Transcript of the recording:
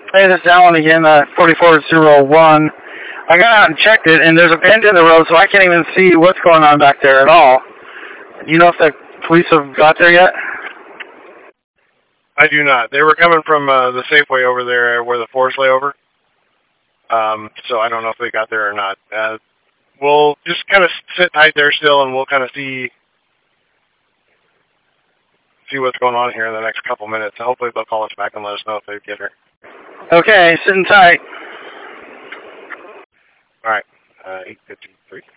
Hey, this is Alan again, 4401. I got out and checked it, and there's a bend in the road, so I can't even see what's going on back there at all. Do you know if the police have got there yet? I do not. They were coming from the Safeway over there where the forest layover. So I don't know if they got there or not. We'll just kind of sit tight there still, and we'll kind of see what's going on here in the next couple minutes. Hopefully they'll call us back and let us know if they get her. Okay, sitting tight. All right, 8:53.